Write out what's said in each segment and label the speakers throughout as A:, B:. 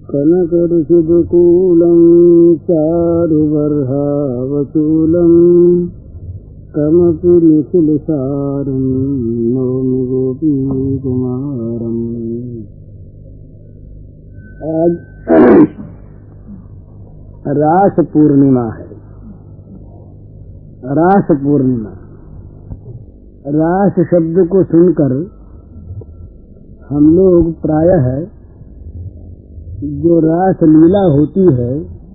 A: कनकरुचिदुकूलं चारुबर्हावचूलं कमपि निखिलसारं नौमि गोपीकुमारम्। आज रास पूर्णिमा है। रास पूर्णिमा, रास शब्द को सुनकर हम लोग प्रायः जो रास लीला होती है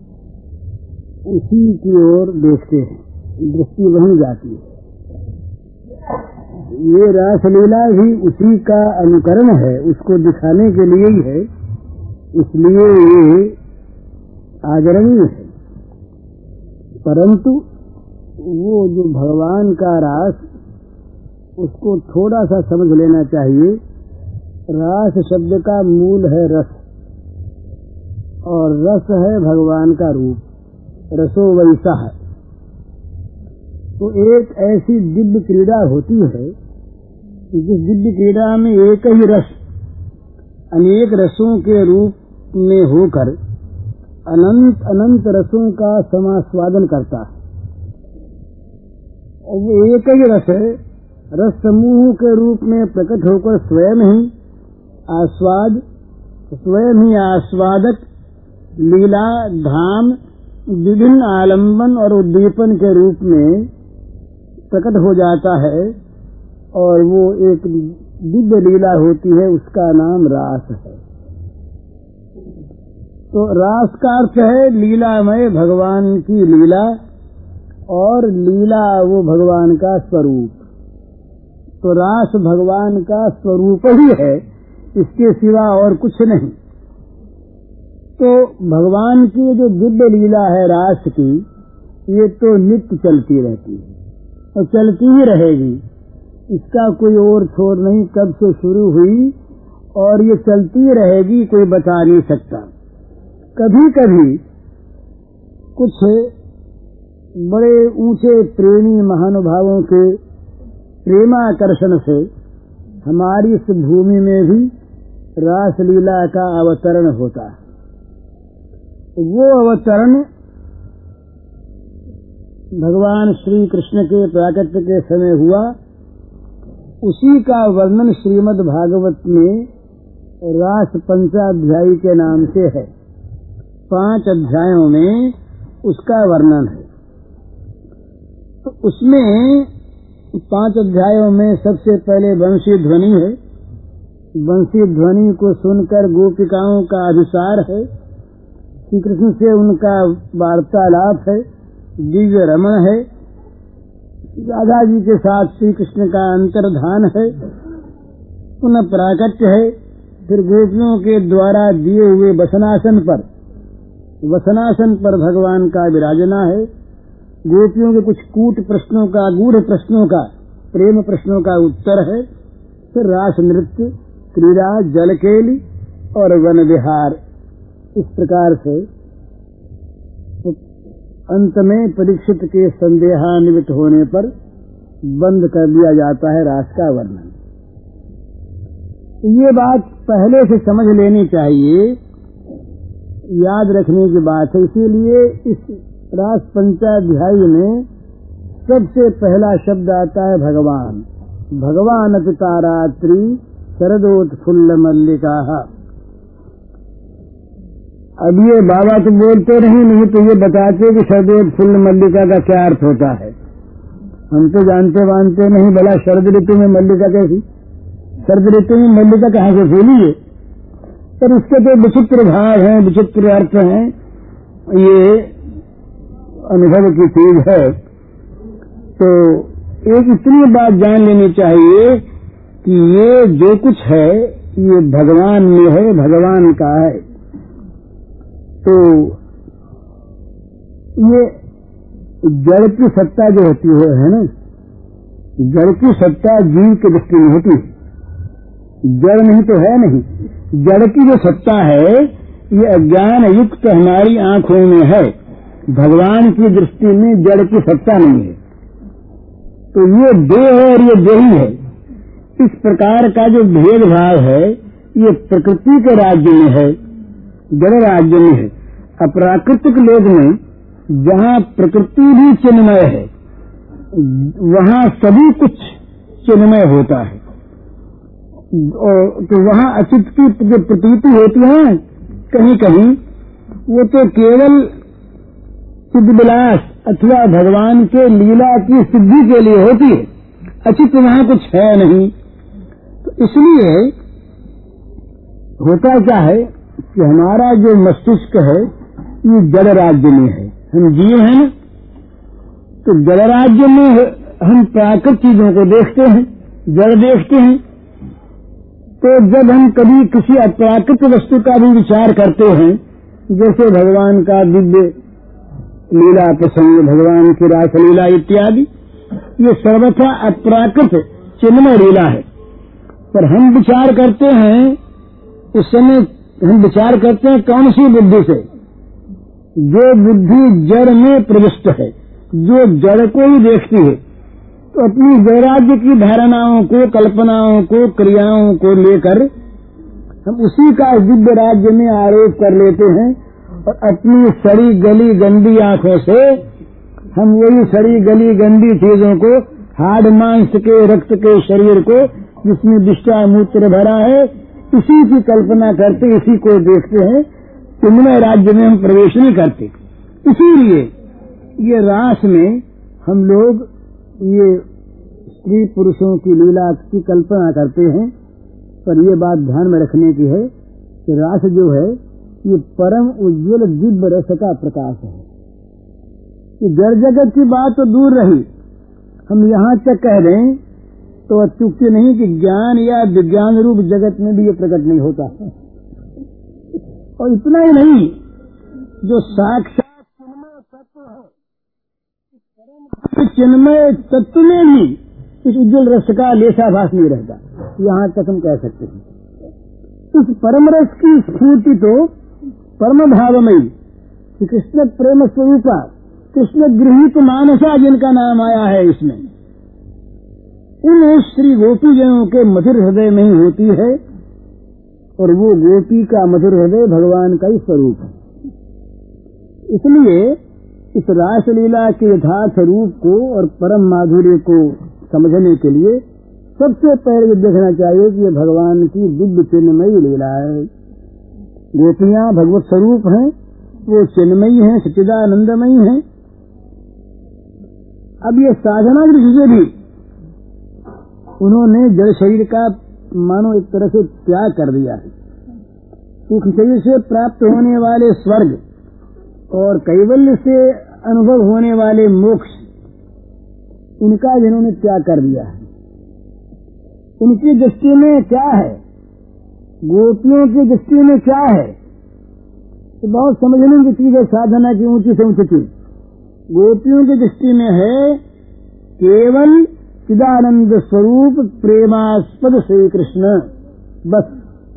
A: उसी की ओर देखते हैं, दृष्टि वहीं जाती है। ये रास लीला भी उसी का अनुकरण है, उसको दिखाने के लिए ही है, इसलिए ये आदरणीय है। परंतु वो जो भगवान का रास, उसको थोड़ा सा समझ लेना चाहिए। रास शब्द का मूल है रस, और रस है भगवान का रूप, रसो वैसा है। तो एक ऐसी दिव्य क्रीड़ा होती है जिस दिव्य क्रीड़ा में एक ही रस अनेक रसों के रूप में होकर अनंत अनंत रसों का समास्वादन करता है। और वो एक ही रस है, रस समूह के रूप में प्रकट होकर स्वयं ही आस्वादक लीला धाम विभिन्न आलंबन और उद्दीपन के रूप में प्रकट हो जाता है, और वो एक दिव्य लीला होती है, उसका नाम रास है। तो रास का अर्थ है लीलामय भगवान की लीला, और लीला वो भगवान का स्वरूप। तो रास भगवान का स्वरूप ही है, इसके सिवा और कुछ नहीं। तो भगवान की जो दिव्य लीला है रास की, ये तो नित्य चलती रहती है और चलती ही रहेगी। इसका कोई और छोर नहीं, कब से शुरू हुई और ये चलती रहेगी, कोई बता नहीं सकता। कभी कभी कुछ बड़े ऊंचे प्रेमी महानुभावों के प्रेमाकर्षण से हमारी इस भूमि में भी रासलीला का अवतरण होता है। वो अवतरण भगवान श्री कृष्ण के प्राकट्य के समय हुआ, उसी का वर्णन श्रीमद् भागवत में रास पंचाध्यायी के नाम से है। 5 अध्यायों में उसका वर्णन है। तो उसमें 5 अध्यायों में सबसे पहले वंशी ध्वनि है। वंशी ध्वनि को सुनकर गोपिकाओं का अभिसार है, श्री कृष्ण से उनका वार्तालाप है, दिव्य रमण है, राधा जी के साथ श्री कृष्ण का अंतर्धान है, पुनः प्राकट्य है। फिर गोपियों के द्वारा दिए हुए वसनासन पर भगवान का विराजना है। गोपियों के कुछ कूट प्रश्नों का, गूढ़ प्रश्नों का, प्रेम प्रश्नों का उत्तर है। फिर रास नृत्य, क्रीड़ा, जलकेली और वन विहार, इस प्रकार से अंत में परीक्षित के संदेहान्वित होने पर बंद कर दिया जाता है रास का वर्णन। ये बात पहले से समझ लेनी चाहिए, याद रखने की बात है। इसीलिए इस रास पंचाध्यायी में सबसे पहला शब्द आता है भगवान। भगवान पिता रात्रि शरदोत्फुल्ल मल्लिका। अब ये बाबा तो बोलते नहीं तो ये बताते कि शरदोत्फुल्ल मल्लिका का क्या अर्थ होता है। हम तो जानते मानते नहीं, भला शरद ऋतु में मल्लिका कैसी? शरद ऋतु में मल्लिका कहाँ से फूली है? पर उसके तो विचित्र भाव हैं, विचित्र अर्थ हैं, ये अनुभव की चीज है। तो एक इतनी बात जान लेनी चाहिए कि ये जो कुछ है ये भगवान में है, भगवान का है। तो ये जड़ की सत्ता जो होती है ना, जड़ की सत्ता जीव की दृष्टि में होती है, जड़ नहीं तो है नहीं। जड़ की जो सत्ता है ये अज्ञान युक्त हमारी आंखों में है, भगवान की दृष्टि में जड़ की सत्ता नहीं है। तो ये दो है और ये दो ही है। इस प्रकार का जो भेदभाव है ये प्रकृति के राज्य में है जड़ राज्य में है। अप्राकृतिक लोक में जहाँ प्रकृति भी चिन्मय है, वहाँ सभी कुछ चिन्मय होता है, तो वहाँ अचित की जो प्रतीति होती है कहीं कहीं, वो तो केवल सिद्धविलास अथवा भगवान के लीला की सिद्धि के लिए होती है, अचित वहाँ कुछ है नहीं। तो इसलिए होता क्या है कि हमारा जो मस्तिष्क है ये जड़ राज्य में है, हम जीव हैं ना, तो जड़ राज्य में हम प्राकृतिक चीजों को देखते हैं, जड़ देखते हैं। तो जब हम कभी किसी अप्राकृतिक वस्तु का भी विचार करते हैं, जैसे भगवान का दिव्य लीला प्रसंग, भगवान की रासलीला इत्यादि, ये सर्वथा अप्राकृत चिन्मय लीला है। पर हम विचार करते हैं, उस समय हम विचार करते हैं कौन सी बुद्धि से? जो बुद्धि जड़ में प्रविष्ट है, जो जड़ को ही देखती है। तो अपनी वैराग्य की धारणाओं को, कल्पनाओं को, क्रियाओं को लेकर हम उसी का दिव्य राज्य में आरोप कर लेते हैं, और अपनी सड़ी गली गंदी आंखों से हम वही सड़ी गली गंदी चीजों को, हाड़ मांस के, रक्त के शरीर को, जिसमें विष्टा मूत्र भरा है, इसी की कल्पना करते, इसी को देखते हैं। चिन्मय राज्य में हम प्रवेश नहीं करते। इसीलिए ये रास में हम लोग ये स्त्री पुरुषों की लीला की कल्पना करते हैं। पर ये बात ध्यान में रखने की है कि रास जो है ये परम उज्ज्वल दिव्य रस का प्रकाश है। ये जड़ जगत की बात तो दूर रही, हम यहाँ तक कह दें तो अत्युक्ति नहीं कि ज्ञान या विज्ञान रूप जगत में भी ये प्रकट नहीं होता। और इतना ही नहीं, जो साक्षात चिन्मय तत्व है, चिन्मय तत्व में भी इस उज्ज्वल रस का लेशाभास नहीं रहता, यहाँ तक हम कह सकते हैं। इस परम रस की स्फूर्ति तो परम भावमयी श्री कृष्ण प्रेम स्वरूपा, कृष्ण गृहीत मानसा जिनका नाम आया है, इसमें उन श्री गोपी जनों के मधुर हृदय में ही होती है। और वो गोपी का मधुर हृदय भगवान का ही स्वरूप है। इसलिए इस रासलीला के यथार्थ रूप को और परम माधुर्य को समझने के लिए सबसे पहले देखना चाहिए कि ये भगवान की दिव्य चिन्मयी लीला है। गोपियां भगवत स्वरूप हैं, वो चिन्मयी हैं, सच्चिदानंदमयी हैं। अब ये साधना दृष्टि से भी उन्होंने जड़ शरीर का मानो एक तरह से त्याग कर दिया है। सूक्ष्म शरीर से प्राप्त होने वाले स्वर्ग और कैवल्य से अनुभव होने वाले मोक्ष, इनका जिन्होंने त्याग कर दिया है। इनकी दृष्टि में क्या है, गोपियों की दृष्टि में क्या है, तो बहुत समझने की चीज है साधना की ऊंची से ऊंची चीज। गोपियों की दृष्टि में है केवल चिदानंद स्वरूप प्रेमास्पद श्री कृष्ण, बस।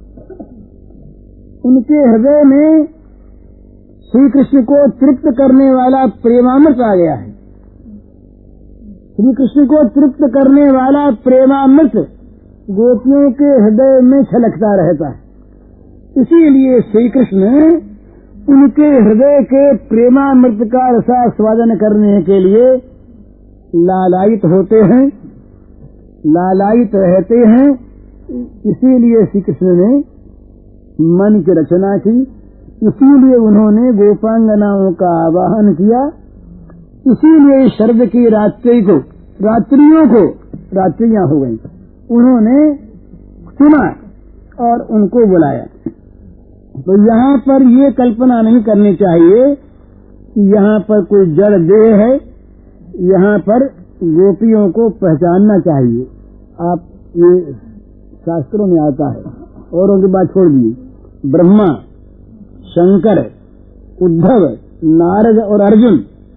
A: उनके हृदय में श्री कृष्ण को तृप्त करने वाला प्रेमामृत आ गया है। श्री कृष्ण को तृप्त करने वाला प्रेमामृत गोपियों के हृदय में छलकता रहता है। इसीलिए श्री कृष्ण उनके हृदय के प्रेमामृत का रसास्वादन करने के लिए लालायित होते हैं, लालायित रहते हैं। इसीलिए श्री कृष्ण ने मन की रचना की, इसीलिए उन्होंने गोपांगनाओं का आवाहन किया, इसीलिए शरद की रात्रि को, रात्रियों को रात्रियां हो गई, उन्होंने सुना और उनको बुलाया। तो यहाँ पर ये कल्पना नहीं करनी चाहिए कि यहाँ पर कोई जड़ देह है, यहाँ पर गोपियों को पहचानना चाहिए। आप ये शास्त्रों में आता है, औरों की बात छोड़ दी। ब्रह्मा, शंकर, उद्धव, नारद और अर्जुन,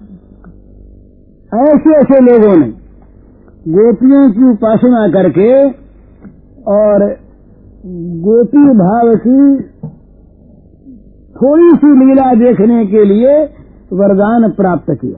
A: ऐसे ऐसे लोगों ने गोपियों की उपासना करके और गोपी भाव की थोड़ी सी लीला देखने के लिए वरदान प्राप्त किया।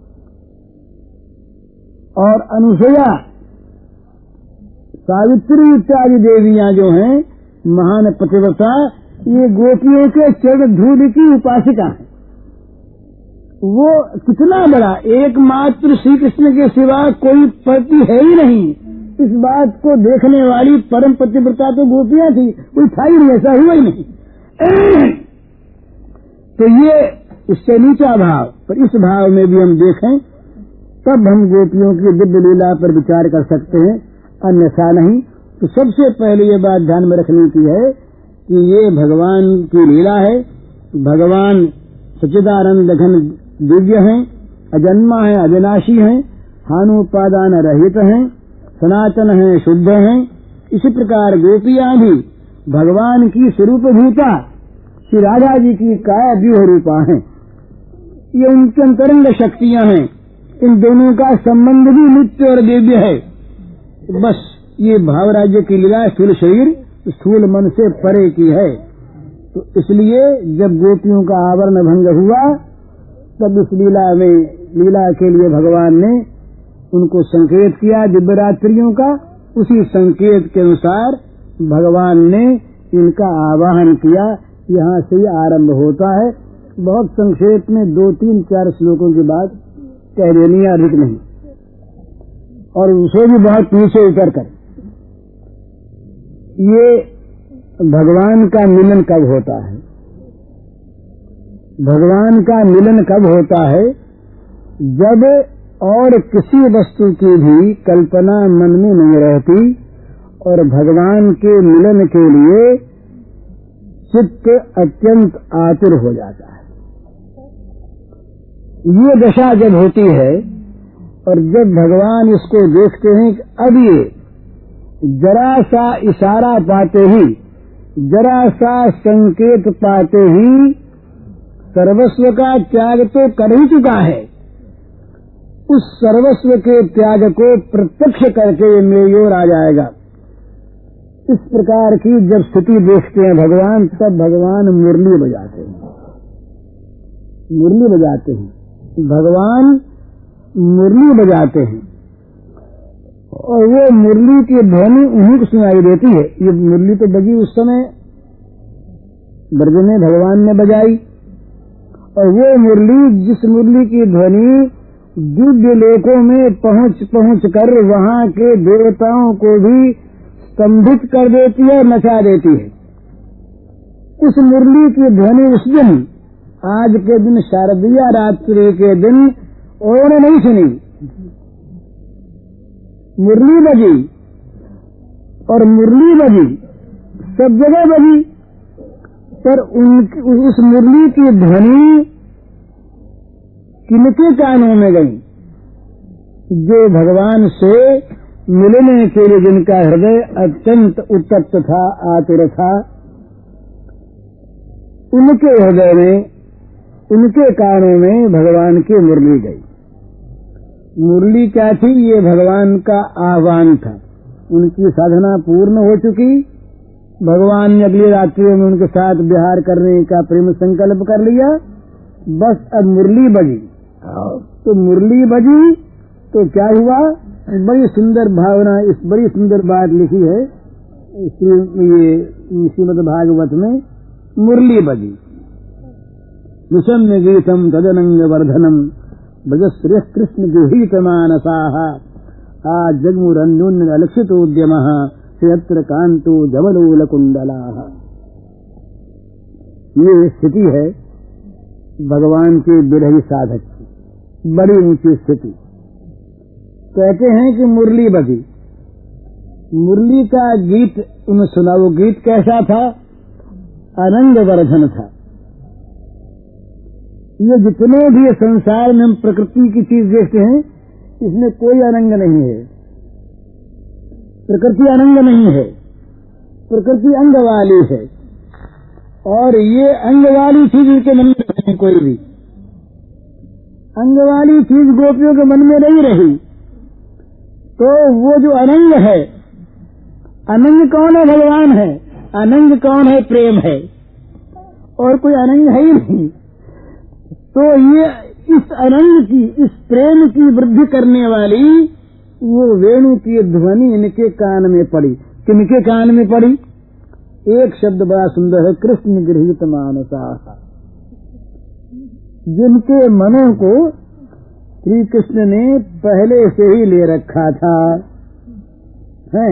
A: और अनुसुया, सावित्री इत्यादि देवियां जो हैं महान पतिव्रता, ये गोपियों के चरण धूल की उपासिका है। वो कितना बड़ा, एकमात्र श्री कृष्ण के सिवा कोई पति है ही नहीं, इस बात को देखने वाली परम पतिव्रता तो गोपियां थी, कोई था ही नहीं, ऐसा हुआ ही नहीं। तो ये इससे नीचा भाव, पर इस भाव में भी हम देखें तब हम गोपियों की दिव्य लीला पर विचार कर सकते हैं, अन्यथा नहीं। तो सबसे पहले ये बात ध्यान में रखने की है कि ये भगवान की लीला है। भगवान सच्चिदानंद घन दिव्य हैं, अजन्मा है, अविनाशी हैं, हानुपादान रहित हैं, सनातन हैं, शुद्ध हैं। इसी प्रकार गोपियां भी भगवान की स्वरूप भूता श्री राधा जी की काया व्यूह रूपा हैं। ये उनकी अंतरंग शक्तियां हैं। इन दोनों का संबंध भी नित्य और दिव्य है। बस ये भाव राज्य की लीला स्थूल शरीर स्थूल मन से परे की है। तो इसलिए जब गोपियों का आवरण भंग हुआ तब इस लीला के लिए भगवान ने उनको संकेत किया दिव्य रात्रियों का। उसी संकेत के अनुसार भगवान ने इनका आवाहन किया। यहाँ से ही आरंभ होता है। बहुत संक्षेप में 2, 3, 4 श्लोकों की बात कह देनी है, अधिक नहीं, और उसे भी बहुत नीचे उतर कर। ये भगवान का मिलन कब होता है? भगवान का मिलन कब होता है? जब और किसी वस्तु की भी कल्पना मन में नहीं रहती और भगवान के मिलन के लिए चित्त अत्यंत आतुर हो जाता है। ये दशा जब होती है और जब भगवान इसको देखते हैं कि अब ये जरा सा इशारा पाते ही, जरा सा संकेत पाते ही सर्वस्व का त्याग तो कर ही चुका है, उस सर्वस्व के त्याग को प्रत्यक्ष करके ये मेरी ओर आ जाएगा। इस प्रकार की जब स्थिति देखते हैं भगवान, तब भगवान मुरली बजाते हैं। मुरली बजाते हैं भगवान, मुरली बजाते हैं और वो मुरली की ध्वनि उन्हीं को सुनाई देती है। ये मुरली तो बजी उस समय ब्रज में भगवान ने बजाई, और वो मुरली, जिस मुरली की ध्वनि दिव्य लोकों में पहुंच कर वहां के देवताओं को भी स्तंभित कर देती है, नचा देती है। उस मुरली की ध्वनि उस दिन, आज के दिन, शारदीय रात्रि के दिन और नहीं सुनी। मुरली बजी और मुरली बजी सब जगह बजी, पर उस मुरली की ध्वनि किनके कानों में गई? जो भगवान से मिलने के लिए जिनका हृदय अत्यंत उत्तप्त था, आतुर था, उनके हृदय में, उनके कानों में भगवान की मुरली गई। मुरली क्या थी? ये भगवान का आह्वान था। उनकी साधना पूर्ण हो चुकी, भगवान ने अगली रात्रियों में उनके साथ विहार करने का प्रेम संकल्प कर लिया। बस अब मुरली बजी, तो मुरली बजी तो क्या हुआ? बड़ी सुंदर भावना, इस बड़ी सुंदर बात लिखी है ये श्रीमद् भागवत में। मुरली बजी, निशम्य गीतम तदनंग वर्धनम भजश्रिय कृष्ण गृहीत मानसाः आज जगमुरन्योन्य अलक्षितोद्यमः यत्र कांतो धवलोल कुंडलाः। ये स्थिति है भगवान के विरही साधक की, बड़ी ऊंची स्थिति। कहते हैं कि मुरली बजी, मुरली का गीत उन्हें सुना। वो गीत कैसा था? अनंग वर्धन था। ये जितने भी संसार में हम प्रकृति की चीज देखते हैं, इसमें कोई अनंग नहीं है। प्रकृति अनंग नहीं है, प्रकृति अंग वाली है। और ये अंग वाली चीज उनके मन में नहीं, कोई भी अंग वाली चीज गोपियों के मन में नहीं रही। तो वो जो अनंग है, अनंग कौन है? भगवान है। अनंग कौन है? प्रेम है, और कोई अनंग है ही नहीं। तो ये इस अनंग की, इस प्रेम की वृद्धि करने वाली वो वेणु की ध्वनि इनके कान में पड़ी। किनके कान में पड़ी? एक शब्द बड़ा सुंदर है, कृष्ण गृहीत मानसा, जिनके मनों को श्री कृष्ण ने पहले से ही ले रखा था। है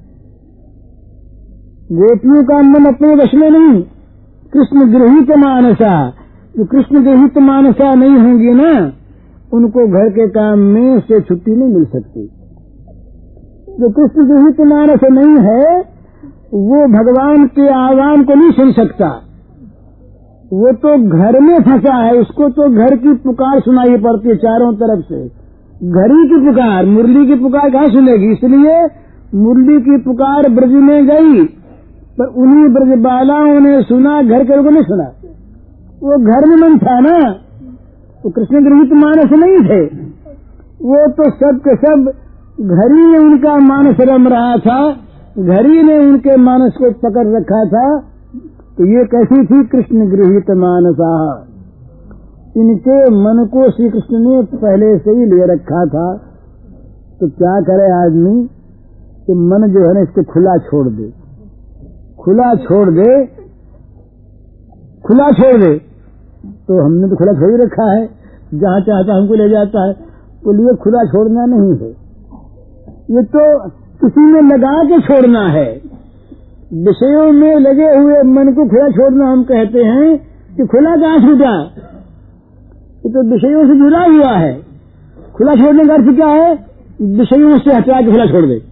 A: गोपियों का मन अपने वश में नहीं, कृष्ण गृहीत मानसा। जो कृष्ण गृहीत मानसा नहीं होंगी ना, उनको घर के काम में से छुट्टी नहीं मिल सकती। जो कृष्ण गृहीत मानस नहीं है, वो भगवान के आह्वान को नहीं सुन सकता। वो तो घर में फंसा है, उसको तो घर की पुकार सुनाई पड़ती है चारों तरफ से। घड़ी की पुकार, मुरली की पुकार कहाँ सुनेगी? इसलिए मुरली की पुकार ब्रज में गई, पर उन्हीं ब्रजबालाओं ने सुना, घर के लोगों ने सुना। वो घर में मन था ना, वो कृष्ण गृहीत मानस नहीं थे। वो तो सब के सब घड़ी में उनका मानस रम रहा था, घड़ी ने उनके मानस को पकड़ रखा था। तो ये कैसी थी? कृष्ण गृहीत मानसा। इनके मन को श्री कृष्ण ने पहले से ही ले रखा था। तो क्या करे आदमी कि मन जो है ना, इसको खुला छोड़ दे, खुला छोड़ दे, खुला छोड़ दे। तो हमने तो खुला छोड़ ही रखा है, जहाँ चाहता हमको ले जाता है। तो लिए खुला छोड़ना नहीं है, ये तो किसी में लगा के छोड़ना है। विषयों में लगे हुए मन को खुला छोड़ना हम कहते हैं कि खुला कहाँ छूटा, ये तो विषयों से जुड़ा हुआ है। खुला छोड़ने का अर्थ क्या है? विषयों से हटा के खुला छोड़ दे।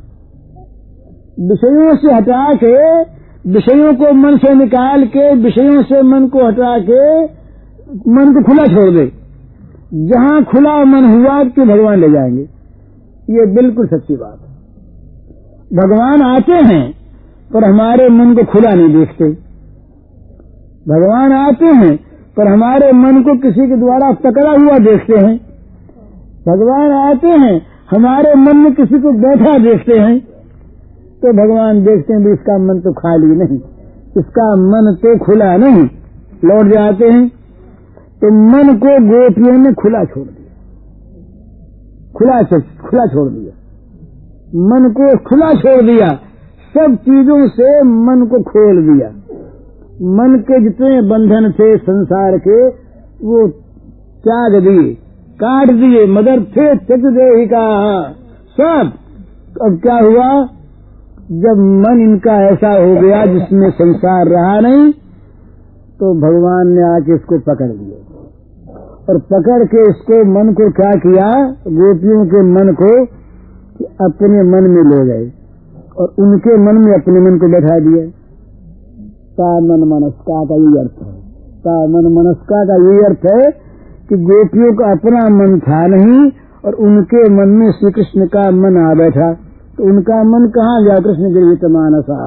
A: विषयों से हटा के, विषयों को मन से निकाल के, विषयों से मन को हटा के मन को खुला छोड़ दे। जहाँ खुला मन हुआ कि भगवान ले जाएंगे, ये बिल्कुल सच्ची बात है। भगवान आते हैं पर हमारे मन को खुला नहीं देखते। भगवान आते हैं पर हमारे मन को किसी के द्वारा पकड़ा हुआ देखते हैं। भगवान आते हैं, हमारे मन में किसी को बैठा देखते हैं। तो भगवान देखते हैं भी इसका मन तो खाली नहीं, इसका मन तो खुला नहीं, लौट जाते हैं। तो मन को गोपियों ने खुला छोड़ दिया, खुला छोड़ दिया, मन को खुला छोड़ दिया, सब चीजों से मन को खोल दिया। मन के जितने बंधन थे संसार के, वो त्याग दिए, काट दिए। मदर थे त्यज देहि का सब। अब क्या हुआ? जब मन इनका ऐसा हो गया जिसमें संसार रहा नहीं, तो भगवान ने आके इसको पकड़ लिया, और पकड़ के इसको मन को क्या किया? गोपियों के मन को अपने मन में ले गए और उनके मन में अपने मन को बैठा दिया। ता मन मनस्का का यही अर्थ है। ता मन मनस्का का यही अर्थ है कि गोपियों का अपना मन था नहीं और उनके मन में श्री कृष्ण का मन आ बैठा। तो उनका मन कहाँ गया? कृष्ण गृहीत मानसा।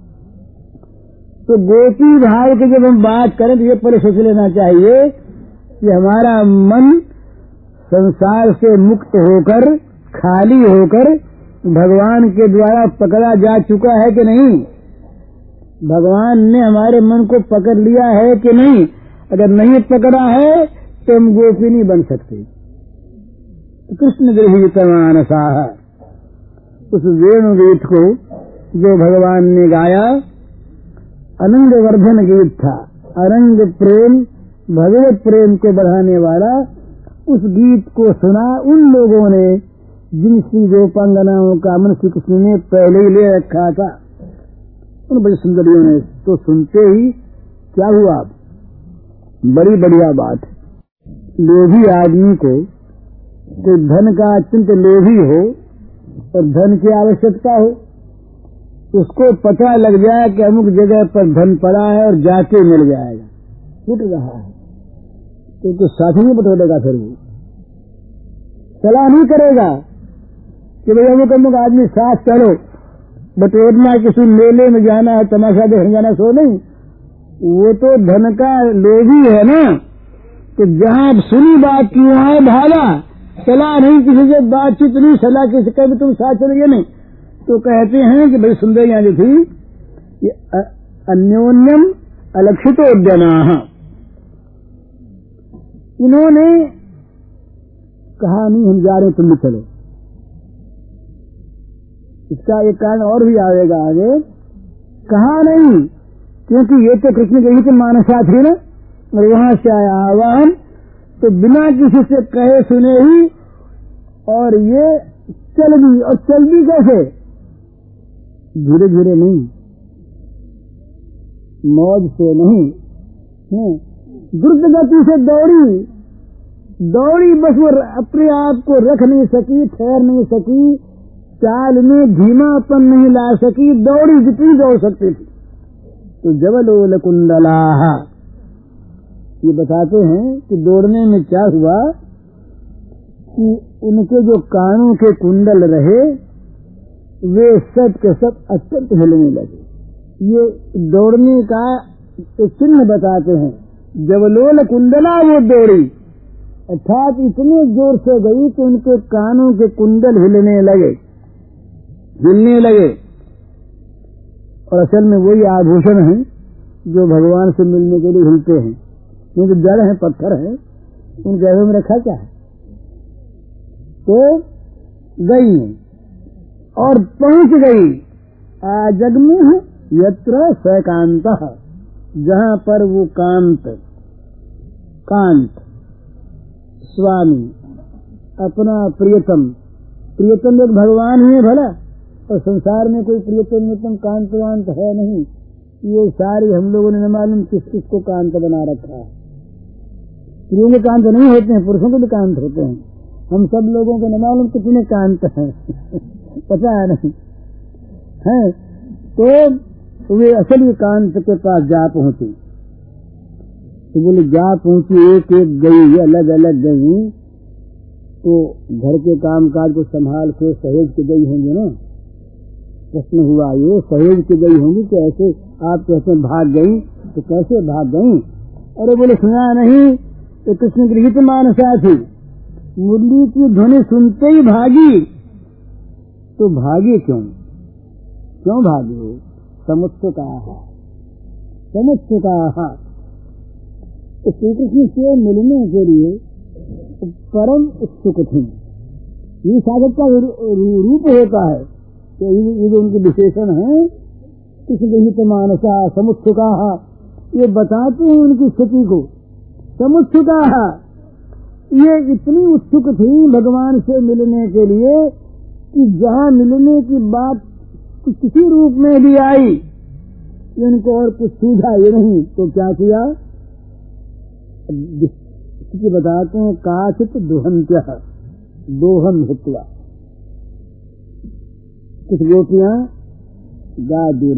A: तो गोपी भाव की जब हम बात करें तो ये पहले सोच लेना चाहिए कि हमारा मन संसार से मुक्त होकर, खाली होकर भगवान के द्वारा पकड़ा जा चुका है कि नहीं? भगवान ने हमारे मन को पकड़ लिया है कि नहीं? अगर नहीं पकड़ा है तो हम गोपी नहीं बन सकते। तो कृष्ण गृहीत मानसा, उस वेणु गीत को जो भगवान ने गाया, अनंग वर्धन गीत था। अनंग प्रेम, भगवत प्रेम को बढ़ाने वाला उस गीत को सुना उन लोगों ने जिन श्री गोपांगनाओं का मन श्री कृष्ण ने पहले ही ले रखा था, उन बड़ी सुंदरियों ने। तो सुनते ही क्या हुआ? बड़ी बढ़िया बात। लोभी आदमी को, जो धन का अत्यंत लोभी हो और धन की आवश्यकता हो, उसको पता लग जाए कि अमुक जगह पर धन पड़ा है और जाके मिल जाएगा, छूट रहा है, तो साथी नहीं बटोरेगा। फिर वो सलाह नहीं करेगा कि भाई अमुक अमुक आदमी साथ चलो, बटोरना, किसी मेले में जाना है, तमाशा देखने जाना, सो नहीं। वो तो धन का लोभी है ना। तो जहाँ सुनी बात की वहाँ भागा, सलाह नहीं, किसी से बातचीत नहीं, सलाह किसी का भी तुम साथ चलोगे नहीं। तो कहते हैं कि भाई सुंदरियां जो थी, ये अन्योन्यम अलक्षितो उद्यनाः, इन्होंने कहा नहीं हम जा रहे हैं, तुम भी चलो। इसका एक कारण और भी आएगा आगे। कहा नहीं, क्योंकि ये तो कृष्ण के ही तो मानसा थी ना, और वहां से आया आह्वान, तो बिना किसी से कहे सुने ही, और ये चल दी। और चल दी कैसे? धीरे धीरे नहीं, मौज से नहीं, द्रुत गति से दौड़ी, बस वो अपने आप को रख नहीं सकी, ठहर नहीं सकी, चाल में धीमापन नहीं ला सकी, दौड़ी जितनी दौड़ सकती थी। तो जबलोल कुंडलाः, ये बताते हैं कि दौड़ने में क्या हुआ कि उनके जो कानों के कुंडल रहे वे सब के सब अत्यंत हिलने लगे। ये दौड़ने का एक चिन्ह बताते हैं। जबलोल कुंडला, वो दौड़ी, अर्थात इतने जोर से गई कि उनके कानों के कुंडल हिलने लगे। और असल में वही आभूषण है जो भगवान से मिलने के लिए हिलते हैं, क्योंकि जड़ है, पत्थर है, उन गहरों में रखा क्या है। तो गई और पहुंच गई आजगमुह यत्र सकांतः, जहां पर वो कांत स्वामी अपना प्रियतम एक भगवान ही है भला, और संसार में कोई प्रियतम कांतवांत है नहीं। ये सारी हम लोगों ने न मालूम किस किस को कांत बना रखा है। स्त्रियों के कांत नहीं होते हैं, पुरुषों के भी कांत होते हैं। हम सब लोगों को न मालूम कितने कांत हैं पता है नहीं है। तो वे असली कांत के पास जा पहुंची। तो बोले जा पहुंची, एक एक गई, अलग अलग गई, तो घर के काम काज को संभाल के सहेज के गई होंगी ना। प्रश्न हुआ ये, सहेज के गई होंगी कि ऐसे आप कहते भाग गई, तो कैसे भाग गई? अरे बोले सुना नहीं, तो कृष्ण गृहित मानसा थी, मुरली की ध्वनि सुनते ही भागी। तो भागी क्यों भागी? समुत्सुकाः। तो श्री कृष्ण से मिलने के लिए परम उत्सुक थी। ये साधक का रूप होता है। तो ये जो उनके विशेषण है, कृष्ण गृहित मानसा समुत्सुकाः, ये बताते हैं उनकी स्थिति को। समुत्सुकाः, ये इतनी उत्सुक थी भगवान से मिलने के लिए कि जहाँ मिलने की बात किसी रूप में भी आई, इनको और कुछ सूझा ये नहीं। तो क्या किया? बताते हैं काचित दुहंत्य दोहन हित्वा, कुछ गोपियां गाय दूर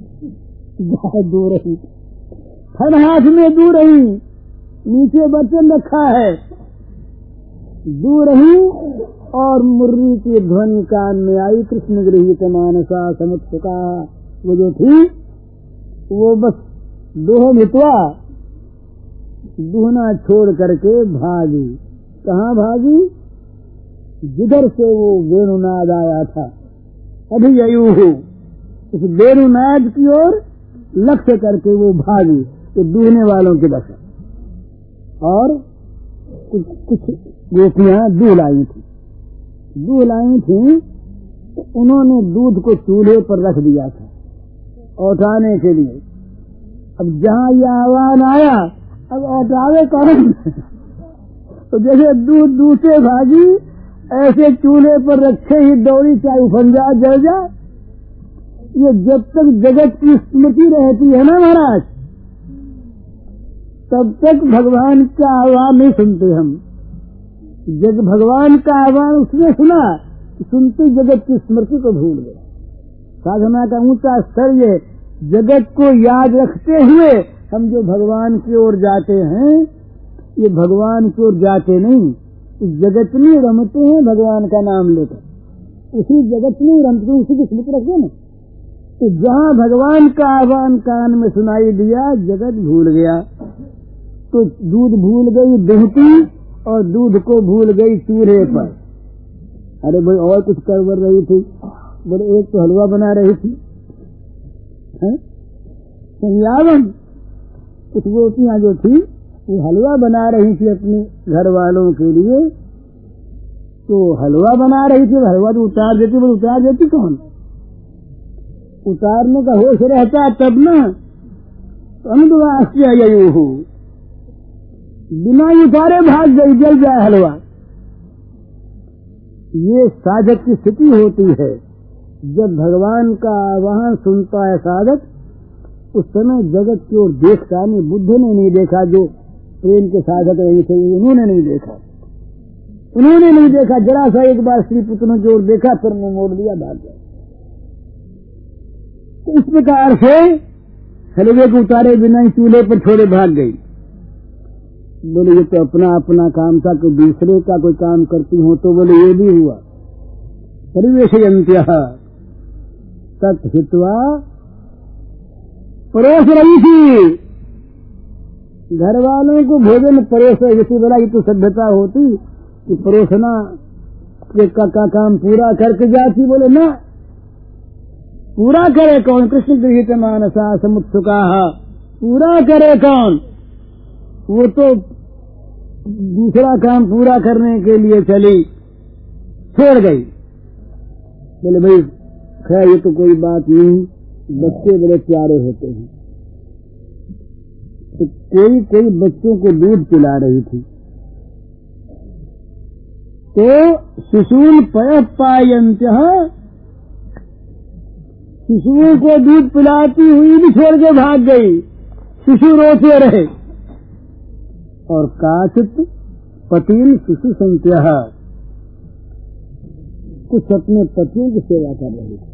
A: रही, हर हाथ में दूर रही, नीचे बर्तन रखा है, दूर रही, और मुरली की ध्वनि कान में आई। कृष्ण गृहीत मानसा समुत्सुकाः, वो जो थी वो बस दोहन हित्वा, दुहना छोड़ करके भागी। कहाँ भागी? जिधर से वो वेणुनाद आया था, अभिययुः, उस वेणुनाद की ओर लक्ष्य करके वो भागी। तो दूहने वालों की दशा। और कुछ गोपियां दूध लाई थी, तो उन्होंने दूध को चूल्हे पर रख दिया था उठाने के लिए। अब जहाँ यह आह्वान आया, अब उठावे कौन? तो जैसे दूध से भागी, ऐसे चूल्हे पर रखे ही दौड़ी, चाहे उफन जा जल जा। ये जब तक जगत की स्मृति रहती है ना महाराज, तब तक भगवान का आह्वान नहीं सुनते हम। जब भगवान का आह्वान उसने सुना, सुनते जगत की स्मृति को भूल गए। साधना का ऊंचा स्तर ये, जगत को याद रखते हुए हम जो भगवान की ओर जाते हैं, ये भगवान की ओर जाते नहीं, इस जगत में रमते हैं भगवान का नाम लेकर, उसी जगत में रमते, उसी की स्मृति रखते हैं। तो जहाँ भगवान का आह्वान कान में सुनाई दिया, जगत भूल गया। तो दूध भूल गई दुहती, और दूध को भूल गई चूल्हे पर। अरे भाई और कुछ कर रही थी, बोले एक तो हलवा बना रही थी, संयावन। कुछ गोपियां जो थी वो हलवा बना रही थी अपने घर वालों के लिए। तो हलवा बना रही थी, हलवा तो उतार देती कौन? उतारने का होश रहता तब न अनुवास्य ययु, बिना उतारे भाग गई, जल जाए हलवा। ये साधक की स्थिति होती है। जब भगवान का आह्वान सुनता है साधक, उस समय जगत की ओर देखता नहीं। बुद्ध ने नहीं देखा, जो प्रेम के साधक रहे थे उन्होंने नहीं देखा, उन्होंने नहीं देखा। जरा सा एक बार श्री पुत्रों की ओर देखा, फिर मुंह मोड़ लिया, भाग गया। तो इस प्रकार से हलवे को उतारे बिना ही चूल्हे पर छोड़े भाग गई। बोले ये तो अपना अपना काम था, कोई दूसरे का कोई काम करती हो। तो बोले ये भी हुआ। परिवेशयन्त्यः तत् हित्वा, परोस रही थी घर वालों को भोजन परोस। जैसे बोला ये तो सभ्यता होती कि परोसना का काम पूरा करके जाती। बोले ना, पूरा करे कौन? कृष्ण गृहीत मानसा समुत्सुका, पूरा करे कौन? वो तो दूसरा काम पूरा करने के लिए चली, छोड़ गई। बोले भाई खैर ये तो कोई बात नहीं, बच्चे बड़े प्यारे होते हैं। तो कोई बच्चों को दूध पिला रही थी, तो शिशून पय पायन्त्यः, शिशुओं को दूध पिलाती हुई भी छोड़ के भाग गई। शिशु रोते रहे। और काचित पतिन शिशु संत्यः, कुछ अपने पतियों की सेवा कर रही थी,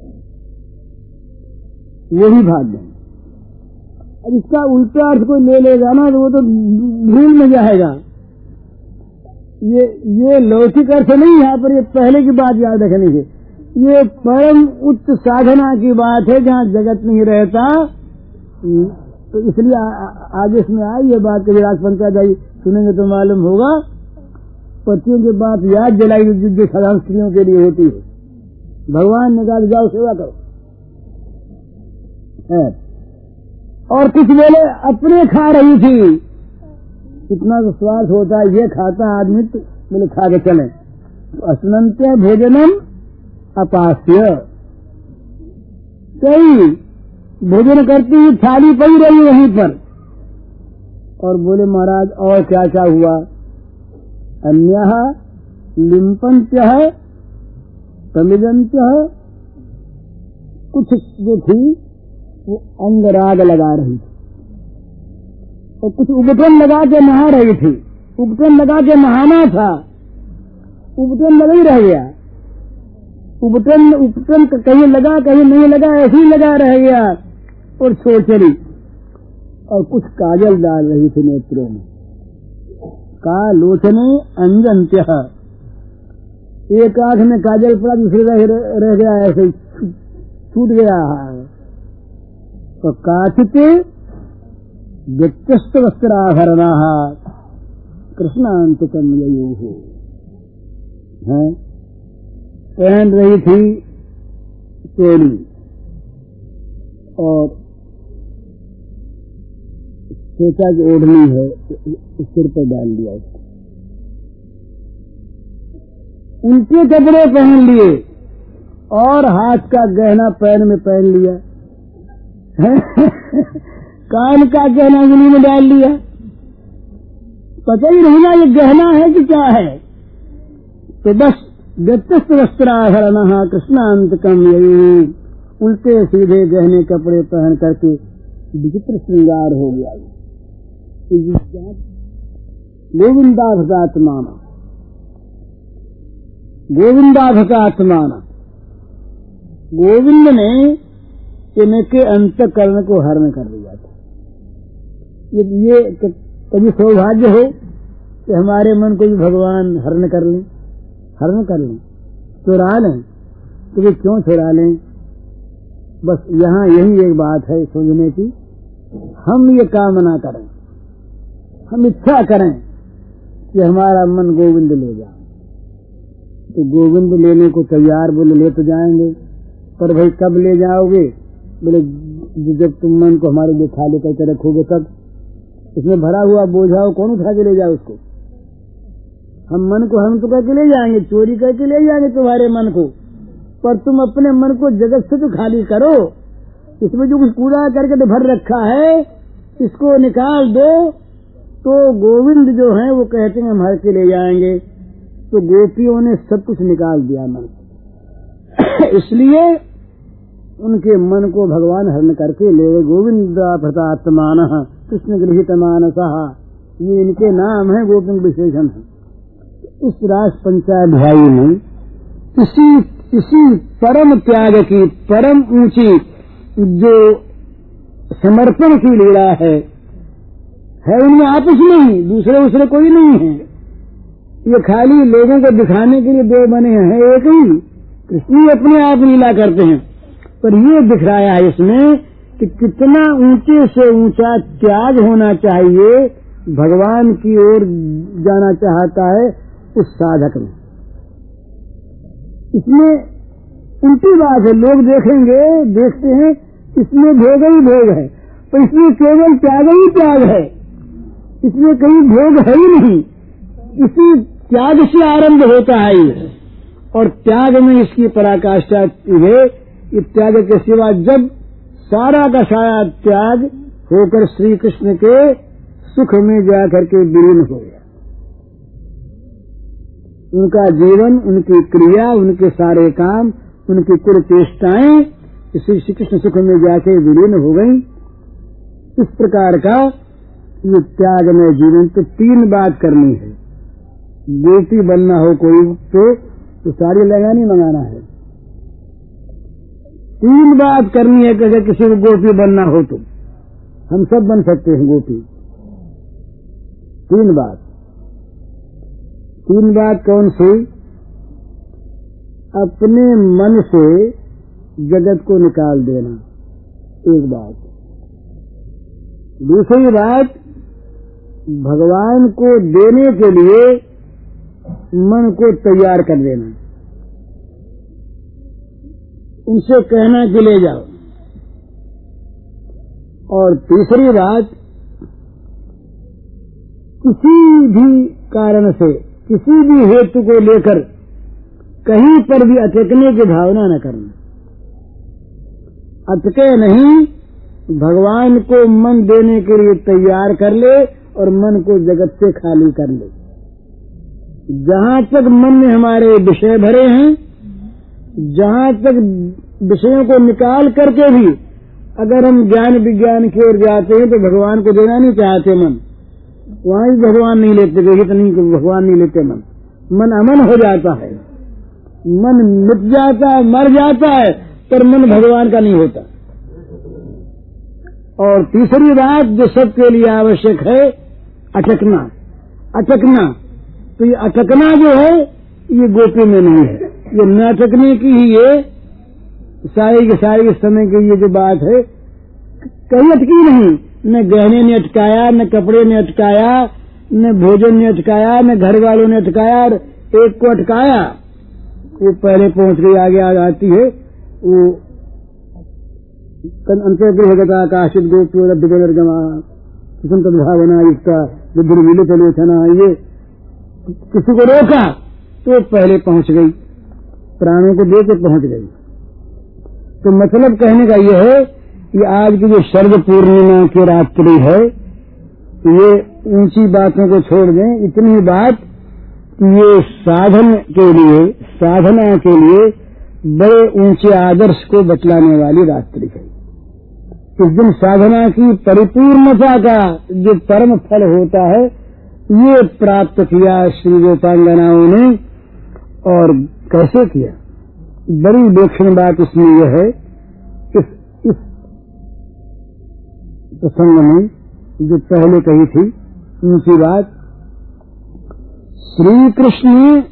A: वो भी भाग गए। अब इसका उल्टा अर्थ कोई ले लेगा ना तो वो तो भूल में जाएगा। ये लौकिक अर्थ नहीं, यहाँ पर ये पहले की बात याद रखनी है। ये परम उच्च साधना की बात है, जहाँ जगत नहीं रहता। तो इसलिए आगे इसमें आई ये बात, कभी राज पंचायत आई सुनेंगे तो मालूम होगा। पतियों की बात याद जलाई जो साधारण स्त्रियों के लिए होती है। भगवान ने कहा जाओ सेवा करो। और कुछ बोले अपने खा रही थी। इतना विश्वास होता है, ये खाता आदमी तो बोले खा के चले। अस्नन्त्य भोजनम अपास्य, कई भोजन करती हुई थाली पड़ी रही वहीं पर। और बोले महाराज और क्या क्या हुआ? अन्यः लिम्पन्त्यः प्रमिदन्त्यः, कुछ जो थी वो अंगराग लगा रही थी, और कुछ उबटन लगा के नहा रही थी। उबटन लगा के नहाना था, उबटन लगा ही रह गया। उपटन कहीं लगा कहीं नहीं लगा, ऐसे ही लगा रह गया और छोड़ चली। और कुछ काजल डाल रही थी नेत्रों में। कालोचने अंजन्त्यः, एक आंख में काजल पड़ा, दूसरे रह गया, ऐसे छूट गया। तो काचित व्यत्यस्त वस्त्राभरणाः कृष्णांतकं ययोः, पहन रही थी चोली और सोचा कि ओढ़नी है, सिर पर डाल दिया उसको। उल्टे कपड़े पहन लिए और हाथ का गहना पैर में पहन लिया, कान का गहना उंगली में डाल लिया। पता ही नहीं ना ये गहना है कि क्या है। तो बस व्यत्यस्त वस्त्राभरणः कृष्णांतकं ययुः, उल्टे सीधे गहने कपड़े पहन करके विचित्र श्रृंगार हो गया। गोविंदाभकात्मान, गोविंदाभकात्मान, गोविंद ने इनके अंतःकरण को हरण कर लिया था। ये कभी सौभाग्य हो कि हमारे मन को भी भगवान हरण कर लें, चुरा लें, तो वे क्यों चुरा लें। बस यहाँ यही एक बात है सोचने की। हम ये कामना करें, हम इच्छा करें कि हमारा मन गोविंद ले जाए, तो गोविंद लेने को तैयार, बोले ले तो जाएंगे, पर भाई कब ले जाओगे? बोले जब तुम मन को हमारे लिए खाली करके रखोगे तब। इसमें भरा हुआ बोझा कौन उठा के ले जाए उसको? हम मन को हम तो करके ले जाएंगे, चोरी करके ले जाएंगे तुम्हारे मन को, पर तुम अपने मन को जगत से तो खाली करो, इसमें जो कुछ कूड़ा करके तो भर रखा है इसको निकाल दो। तो गोविंद जो हैं वो कहते हैं हम हर के ले जाएंगे। तो गोपियों ने सब कुछ निकाल दिया मन से। इसलिए उनके मन को भगवान हरण करके ले गए। गोविंद प्रतात्मान कृष्ण गृहीत मानसः, ये इनके नाम है, गोपिन विशेषण है। इस रास पंचाध्यायी में इसी परम त्याग की, परम ऊंची जो समर्पण की लीला है उनमें आपस में ही, दूसरे कोई नहीं है। ये खाली लोगों को दिखाने के लिए दो बने हैं, एक ही कृष्ण अपने आप लीला करते हैं। पर ये दिखराया है इसमें कि कितना ऊंचे से ऊंचा त्याग होना चाहिए, भगवान की ओर जाना चाहता है उस साधक में। इसमें उल्टी बात है, लोग देखते हैं इसमें भोग ही भोग है, तो इसमें केवल त्याग ही त्याग है, इसमें कहीं भोग है ही नहीं। इसी त्याग से आरंभ होता है ये, और त्याग में इसकी पराकाष्ठा है। ये त्याग के सिवा जब सारा का सारा त्याग होकर श्री कृष्ण के सुख में जाकर के विलीन हो गया, उनका जीवन, उनकी क्रिया, उनके सारे काम, उनकी कुल चेष्टाएं श्री कृष्ण सुख में जाके विलीन हो गई। इस प्रकार का ये त्याग में जीवन। तो तीन बात करनी है, गोपी बनना हो कोई तो साड़ी लगा नहीं मंगाना है। तीन बात करनी है कि अगर किसी को गोपी बनना हो तो हम सब बन सकते हैं गोपी। तीन बात कौन सी? अपने मन से जगत को निकाल देना, एक बात। दूसरी बात, भगवान को देने के लिए मन को तैयार कर देना, उनसे कहना कि ले जाओ। और तीसरी बात, किसी भी कारण से, किसी भी हेतु को लेकर कहीं पर भी अटकने की भावना न करना। अटके नहीं, भगवान को मन देने के लिए तैयार कर ले और मन को जगत से खाली कर ले। जहां तक मन में हमारे विषय भरे हैं, जहां तक विषयों को निकाल करके भी अगर हम ज्ञान विज्ञान की ओर जाते हैं तो भगवान को देना नहीं चाहते मन, वहां भी भगवान नहीं लेते, भगवान नहीं लेते मन अमन हो जाता है, मन मिट जाता है, मर जाता है, पर मन भगवान का नहीं होता। और तीसरी बात जो सबके लिए आवश्यक है, अटकना। तो ये अटकना जो है ये गोपी में नहीं है, ये न अटकने की ही ये सारी के सारी समय की ये जो बात है, कहीं अटकी नहीं। न गहने ने अटकाया, न कपड़े ने अटकाया, न भोजन ने अटकाया, न घर वालों ने अटकाया, और एक को अटकाया वो पहले पहुंच गई, आगे आती है वो अंतर्गृहगता काशित गोप्योर्गमा किसम भावना युक्ता दुर्मिलित लोचना, ये किसी को रोका तो पहले पहुंच गई, प्राणों को देकर पहुंच गई। तो मतलब कहने का यह है कि आज की जो शरद पूर्णिमा की रात्रि है, ये ऊंची बातों को छोड़ दें। इतनी बात कि ये साधना के लिए बड़े ऊंचे आदर्श को बतलाने वाली रात्रि है। इस दिन साधना की परिपूर्णता का जो परम फल होता है ये प्राप्त किया श्री गोपांगनाओं ने। और कैसे किया? बड़ी विलक्षण बात इसमें यह है, इस प्रसंग में जो पहले कही थी ऊंची बात, श्री कृष्ण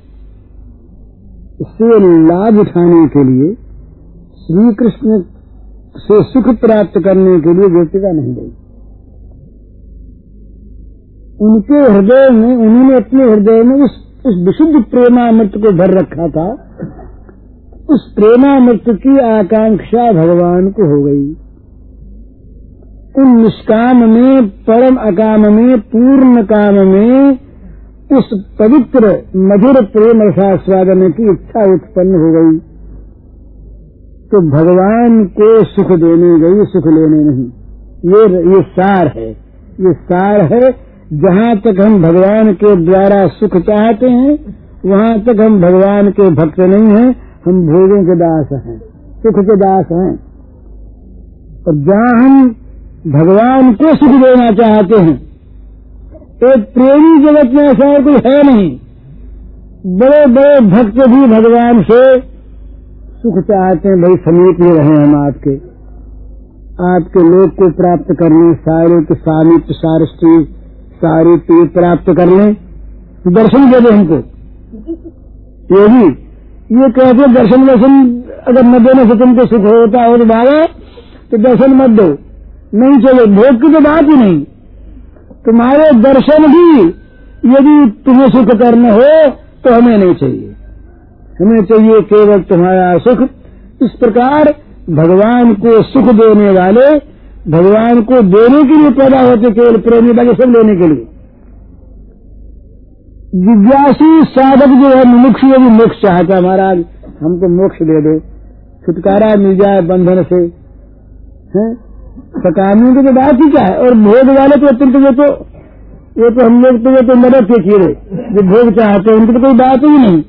A: से लाभ उठाने के लिए, श्री कृष्ण से सुख प्राप्त करने के लिए गोपिका नहीं गई। उनके हृदय में, उन्होंने अपने हृदय में उस विशुद्ध प्रेमामृत को भर रखा था। उस प्रेमामृत की आकांक्षा भगवान को हो गई। उन निष्काम में, परम अकाम में, पूर्ण काम में उस पवित्र मधुर प्रेम रसास्वादन की इच्छा उत्पन्न हो गई। तो भगवान को सुख देने गई, सुख लेने नहीं। ये सार है, ये सार है। जहाँ तक हम भगवान के द्वारा सुख चाहते हैं वहाँ तक हम भगवान के भक्त नहीं हैं, हम भोगों के दास हैं, सुख के दास हैं। और जहाँ हम भगवान को सुख देना चाहते हैं, एक प्रेमी जगत में ऐसा कोई है नहीं। बड़े बड़े भक्त भी भगवान से सुख चाहते हैं, भाई समीप में रहे हम आपके लोक को प्राप्त कर लें, सारे के सामिप्य सारस्ती सारी तीर प्राप्त कर लें, दर्शन दे दे हमको। ये कहते दर्शन अगर न देने से तुमको सुख होता हो तो बाबा तो दर्शन मत दो, नहीं चले, भोग की तो बात ही नहीं। तुम्हारे दर्शन भी यदि तुम्हें सुख करना हो तो हमें नहीं चाहिए, हमें चाहिए केवल तुम्हारा सुख। इस प्रकार भगवान को सुख देने वाले भगवान को देने के लिए पैदा होते, केवल प्रेमी बाकी सब लेने के लिए। जिज्ञासु साधक जो है, मुमुक्षु यदि मोक्ष चाहता है, महाराज हमको मोक्ष दे दो, छुटकारा मिल जाए बंधन से, हैं सकामियों की तो बात ही क्या है। और भोग वाले तो अत्यंत ये तो हम लोग तो ये तो मदद के कीड़े जो भोग चाहते हैं, उनकी तो कोई बात ही नहीं।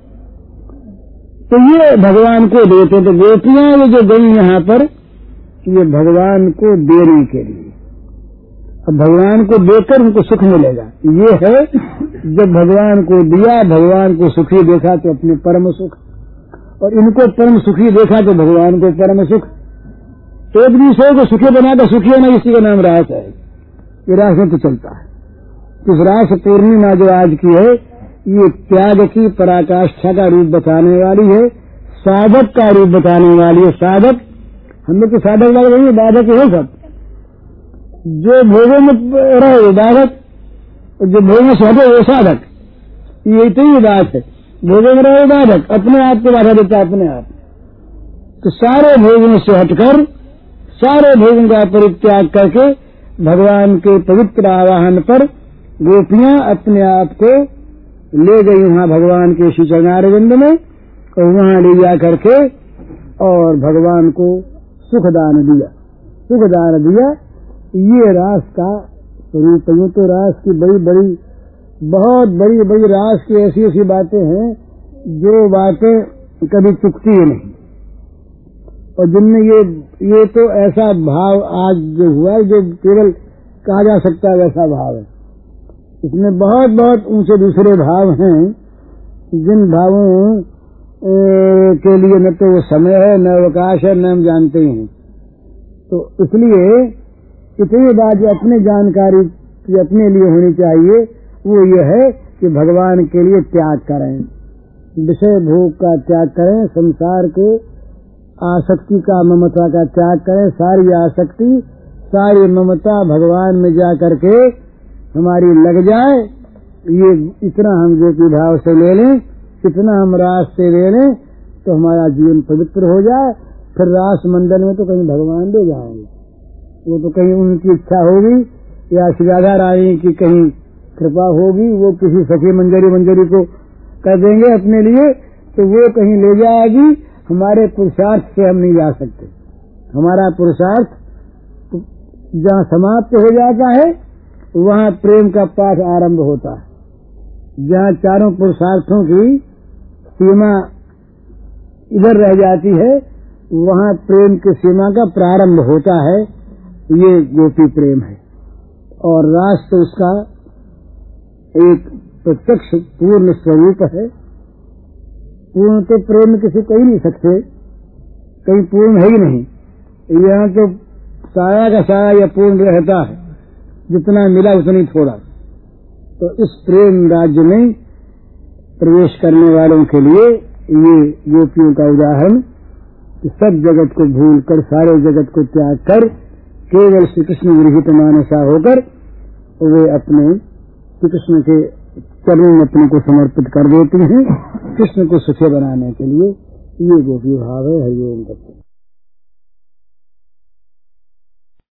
A: तो ये भगवान को देते, तो गोपियां ये जो गई यहाँ पर ये भगवान को देने के लिए, अब भगवान को देकर उनको सुख मिलेगा। ये है जब भगवान को दिया, भगवान को सुखी देखा तो अपने परम सुख, और इनको परम सुखी देखा तो भगवान को परम सुख। एक दूसरे को सुखी बनाकर सुखी होना, इसी का नाम रास है। ये रास में तो चलता है। इस रास पूर्णिमा जो आज की है, ये त्याग की पराकाष्ठा का रूप बताने वाली है, साधक का रूप बताने वाली है। साधक हम लोग तो साधक वाले नहीं, बाधक है सब। जो भोगों में रहे वो बाधक, और जो भोगों से हटे वो साधक। यही तो ही बात है, भोगों में रहे बाधक, अपने आप को बाधा देता अपने आप। तो सारे भोगों से हटकर, सारे भोगों का परित्याग करके भगवान के पवित्र आवाहन पर गोपियां अपने आप को ले गई वहां भगवान के श्री चरणारविंद में, और वहां ले जा करके और भगवान को सुखदान दिया, सुखदान दिया। ये रास का स्वरूप। यूं तो रास की बहुत बड़ी बड़ी रास की ऐसी ऐसी बातें हैं जो बातें कभी चुकती ही नहीं, और जिनमें ये तो ऐसा भाव आज जो हुआ है जो केवल कहा जा सकता है वैसा भाव है। इसमें बहुत बहुत ऊंचे दूसरे भाव हैं, जिन भावों के लिए न तो वो समय है, न अवकाश है, न हम जानते हैं। तो इसलिए इतनी बात जो अपने जानकारी की अपने लिए होनी चाहिए वो ये है कि भगवान के लिए त्याग करें, विषय भोग का त्याग करें, संसार के आसक्ति का ममता का त्याग करें। सारी आसक्ति सारी ममता भगवान में जा करके हमारी लग जाए। ये इतना हम जो कि भाव से ले लें, इतना हम रास से ले लें तो हमारा जीवन पवित्र हो जाए। फिर रास मंडल में तो कहीं भगवान दे जाएंगे, वो तो कहीं उनकी इच्छा होगी या श्री राधा रानी की कहीं कृपा होगी, वो किसी सखी मंजरी को कर देंगे अपने लिए, तो वो कहीं ले जाएगी। हमारे पुरुषार्थ से हम नहीं जा सकते। हमारा पुरुषार्थ जहाँ समाप्त हो जाता है वहाँ प्रेम का पाठ आरंभ होता है। जहाँ चारों पुरुषार्थों की सीमा इधर रह जाती है वहाँ प्रेम की सीमा का प्रारंभ होता है। ये गोपी प्रेम है, और रास तो उसका एक प्रत्यक्ष पूर्ण स्वरूप है। पूर्ण तो प्रेम किसी कह नहीं सकते, कहीं पूर्ण है ही नहीं। यहाँ तो सारा का सारा यह पूर्ण रहता है, जितना मिला उतनी थोड़ा। तो इस प्रेम राज्य में प्रवेश करने वालों के लिए ये गोपियों का उदाहरण कि सब जगत को भूलकर, सारे जगत को त्याग कर केवल श्री कृष्ण विरहित मानसा होकर वे अपने श्री कृष्ण के चरणों में अपने को समर्पित कर देती हैं, कृष्ण को सुखी बनाने के लिए। ये गोपी भाव है। हरिओम।